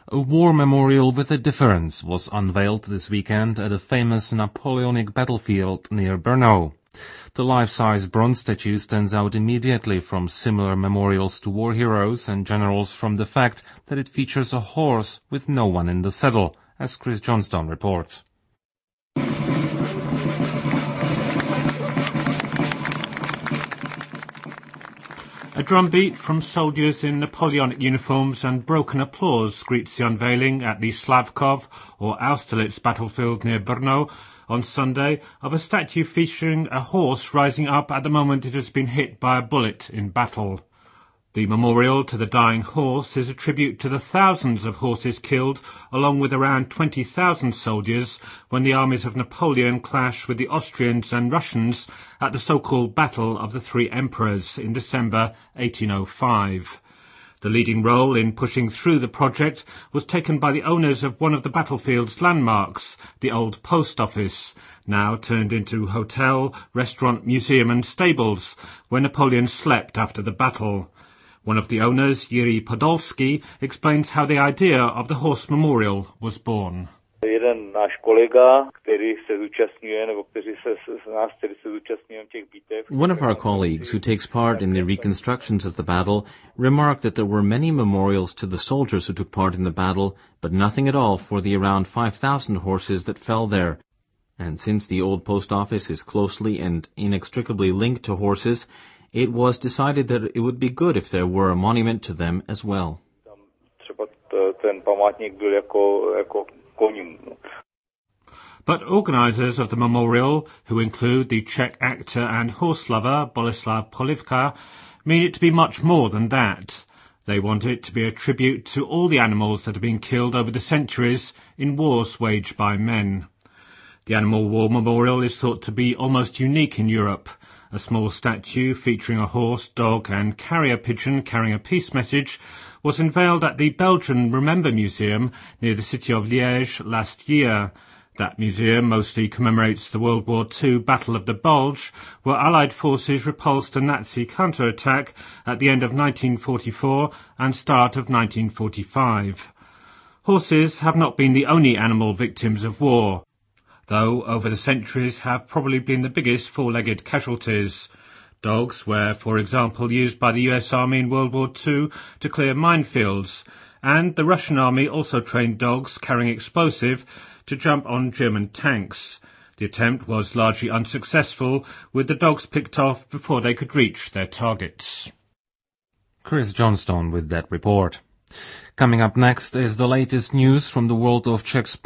A war memorial with a difference was unveiled this weekend at a famous Napoleonic battlefield near Brno. The life-size bronze statue stands out immediately from similar memorials to war heroes and generals from the fact that it features a horse with no one in the saddle, as Chris Johnstone reports. A drumbeat from soldiers in Napoleonic uniforms and broken applause greets the unveiling at the Slavkov or Austerlitz battlefield near Brno on Sunday of a statue featuring a horse rising up at the moment it has been hit by a bullet in battle. The memorial to the dying horse is a tribute to the thousands of horses killed, along with around 20,000 soldiers, when the armies of Napoleon clashed with the Austrians and Russians at the so-called Battle of the Three Emperors in December 1805. The leading role in pushing through the project was taken by the owners of one of the battlefield's landmarks, the old post office, now turned into hotel, restaurant, museum and stables, where Napoleon slept after the battle. One of the owners, Yuri Podolsky, explains how the idea of the horse memorial was born. One of our colleagues who takes part in the reconstructions of the battle remarked that there were many memorials to the soldiers who took part in the battle, but nothing at all for the around 5,000 horses that fell there. And since the old post office is closely and inextricably linked to horses, it was decided that it would be good if there were a monument to them as well. But organizers of the memorial, who include the Czech actor and horse lover Boleslav Polivka, mean it to be much more than that. They want it to be a tribute to all the animals that have been killed over the centuries in wars waged by men. The Animal War Memorial is thought to be almost unique in Europe. A small statue featuring a horse, dog and carrier pigeon carrying a peace message was unveiled at the Belgian Remember Museum near the city of Liège last year. That museum mostly commemorates the World War II Battle of the Bulge, where Allied forces repulsed a Nazi counterattack at the end of 1944 and start of 1945. Horses have not been the only animal victims of war, though over the centuries have probably been the biggest four-legged casualties. Dogs were, for example, used by the US Army in World War II to clear minefields, and the Russian Army also trained dogs carrying explosive to jump on German tanks. The attempt was largely unsuccessful, with the dogs picked off before they could reach their targets. Chris Johnstone with that report. Coming up next is the latest news from the world of Czech sport.